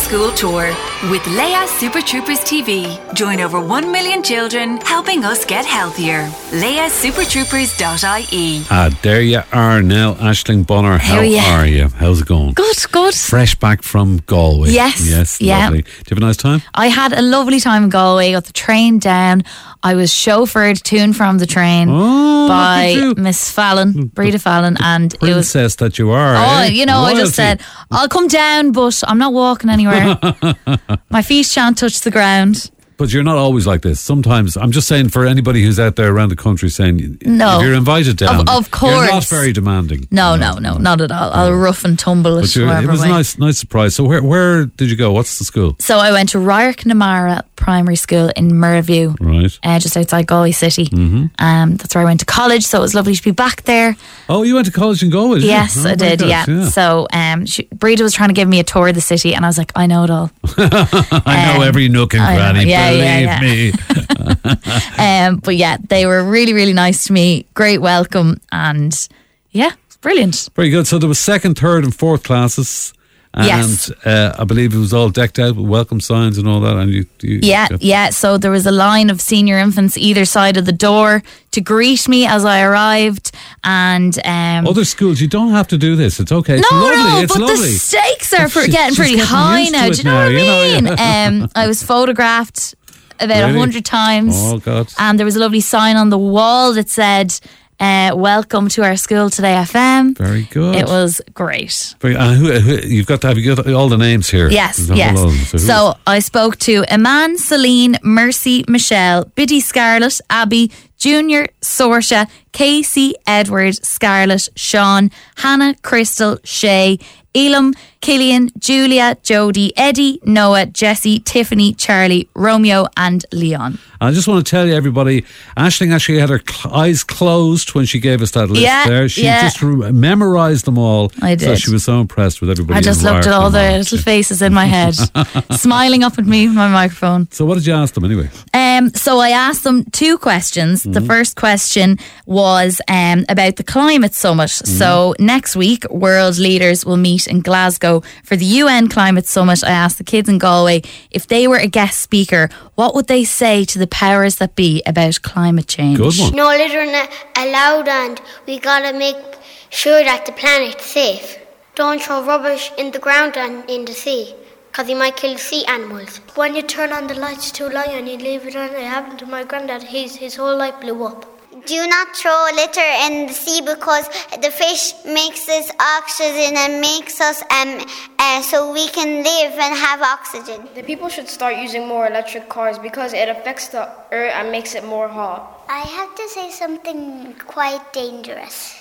School Tour with Leia Super Troopers TV. Join over 1 million children helping us get healthier. LeiaSuperTroopers.ie. There you are now, Aisling Bonner. How are you? How's it going? Good. Fresh back from Galway. Yes. Yeah. Lovely. Did you have a nice time? I had a lovely time in Galway. Got the train down. I was chauffeured to and from the train by Miss Fallon, Breda Fallon, and it was princess that you are. I just said I'll come down, but I'm not walking anywhere. My feet shan't touch the ground. But you're not always like this. Sometimes, I'm just saying for anybody who's out there around the country saying, no, if you're invited down, of course, you're not very demanding. No, not at all. I'll rough and tumble it. It was a nice surprise. So where did you go? What's the school? So I went to Ryerk Namara Primary School in Murreview, right, just outside Galway City. Mm-hmm. That's where I went to college. So it was lovely to be back there. Oh, you went to college in Galway? Yes, I did. Gosh, yeah. So Breda was trying to give me a tour of the city, and I was like, I know it all. I know every nook and cranny. Believe me. But yeah, they were really, really nice to me. Great welcome, and yeah, it's brilliant. Very good. So there was second, third, and fourth classes. And yes. I believe it was all decked out with welcome signs and all that. And yeah. So there was a line of senior infants either side of the door to greet me as I arrived. And other schools, you don't have to do this. It's okay. It's lovely. It's but lovely. The stakes are getting pretty high now. Do you know what I mean? I was photographed about 100 times. Oh God! And there was a lovely sign on the wall that said, welcome to our school today, FM. Very good. It was great. Who you got all the names here? Yes. So I spoke to Iman, Celine, Mercy, Michelle, Biddy, Scarlett, Abby, Junior, Saoirse, Casey, Edward, Scarlett, Sean, Hannah, Crystal, Shay, Elam, Killian, Julia, Jodie, Eddie, Noah, Jessie, Tiffany, Charlie, Romeo and Leon. I just want to tell you, everybody, Aisling actually had her eyes closed when she gave us that list there. She just memorised them all. I did. So she was so impressed with everybody. I just looked at all the little faces in my head, smiling up at me with my microphone. So what did you ask them anyway? So I asked them two questions. The first question was about the climate summit. So next week, world leaders will meet in Glasgow for the UN Climate Summit. I asked the kids in Galway if they were a guest speaker, what would they say to the powers that be about climate change? Good one. No littering allowed, and we gotta make sure that the planet's safe. Don't throw rubbish in the ground and in the sea, because you might kill the sea animals. When you turn on the lights too long and you leave it on, it happened to my granddad. His whole light blew up. Do not throw litter in the sea, because the fish makes us oxygen and makes us so we can live and have oxygen. The people should start using more electric cars because it affects the earth and makes it more hot. I have to say something quite dangerous.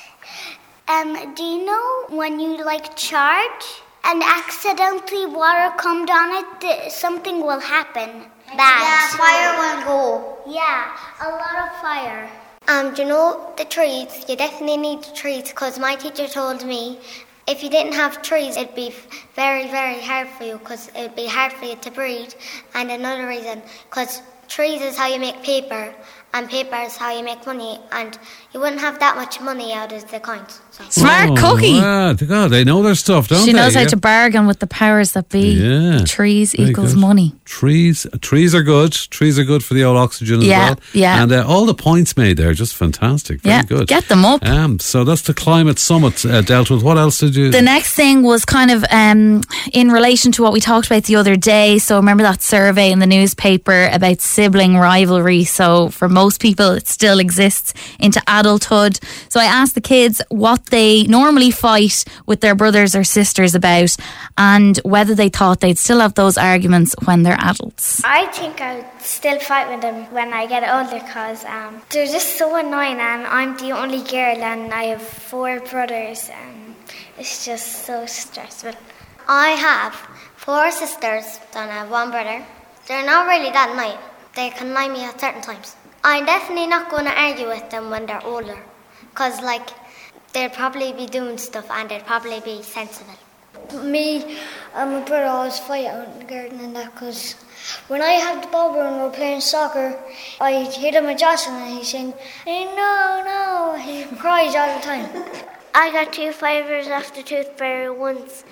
Do you know when you charge and accidentally water comes on it, something will happen bad? Yeah, fire will go. Yeah, a lot of fire. You know, the trees, you definitely need the trees, because my teacher told me if you didn't have trees, it'd be very, very hard for you, because it'd be hard for you to breathe. And another reason, because trees is how you make paper, and paper is how you make money, and you wouldn't have that much money out of the coins. So. Smart cookie. Yeah, God, they know their stuff, don't they? She knows how to bargain with the powers that be. Yeah. Trees equals good. money. Trees are good. Trees are good for the old oxygen as well. Yeah. And all the points made there, just fantastic. Very good. Get them up. So that's the climate summit dealt with. What else did you... The next thing was kind of in relation to what we talked about the other day. So remember that survey in the newspaper about sibling rivalry. So for most people, it still exists into adulthood. So I asked the kids what they normally fight with their brothers or sisters about, and whether they thought they'd still have those arguments when they're adults. I think I'd still fight with them when I get older, because they're just so annoying, and I'm the only girl and I have 4 brothers, and it's just so stressful. I have 4 sisters and I have 1 brother. They're not really that annoying. They can annoy me at certain times. I'm definitely not going to argue with them when they're older, because they'll probably be doing stuff and they'll probably be sensible. Me and my brother always fight out in the garden and that, because when I have the ball and we're playing soccer, I hit him with Jocelyn and he's saying, hey, no, he cries all the time. I got 2 fibres off the tooth fairy once,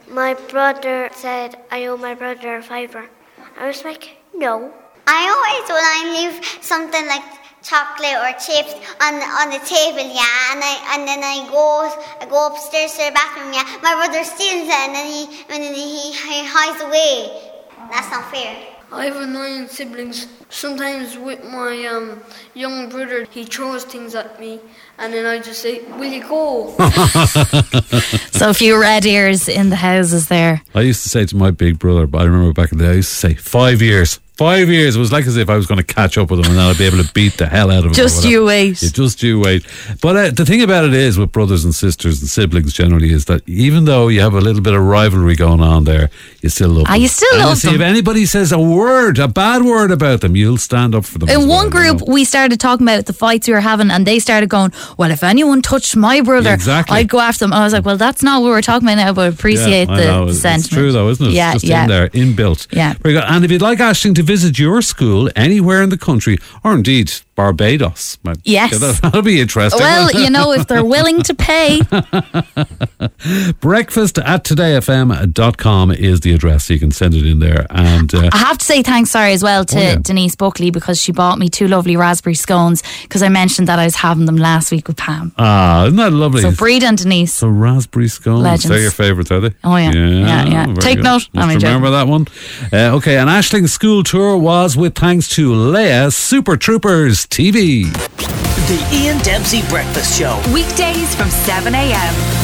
My brother said I owe my brother a $5. I was like, no. I always, when I leave something like chocolate or chips on the table, yeah, and then I go upstairs to the bathroom, yeah, my brother steals it and then he hides away. That's not fair. I have 9 siblings. Sometimes with my young brother, he throws things at me, and then I just say, will you go? So a few red ears in the houses there. I used to say to my big brother, but I remember back in the day, I used to say 5 years. 5 years. It was like as if I was going to catch up with him and then I'd be able to beat the hell out of him. Just you wait. Yeah, just you wait. But the thing about it is, with brothers and sisters and siblings generally, is that even though you have a little bit of rivalry going on there, you still love them. You still love them. If anybody says a bad word about them, you'll stand up for them. In one group, we started talking about the fights we were having, and they started going, well, if anyone touched my brother, I'd go after them. And I was like, well, that's not what we're talking about now, but appreciate the sentiment. It's true though, isn't it? Yeah, it's just in there, inbuilt. Yeah. Very good. And if you'd like Aisling to visit your school anywhere in the country, or indeed Barbados, yes, that'll be interesting. Well, if they're willing to pay. Breakfast at todayfm.com is the address, so you can send it in there. And I have to say thanks, as well to Denise Buckley, because she bought me 2 lovely raspberry scones, because I mentioned that I was having them last week with Pam. Isn't that lovely? So Breed and Denise. So raspberry scones, legends. They're your favourites, are they? Oh yeah. Take note. Remember that one. Okay, and Aisling's school tour was with thanks to Leia Super Troopers TV. The Ian Dempsey Breakfast Show. Weekdays from 7 a.m.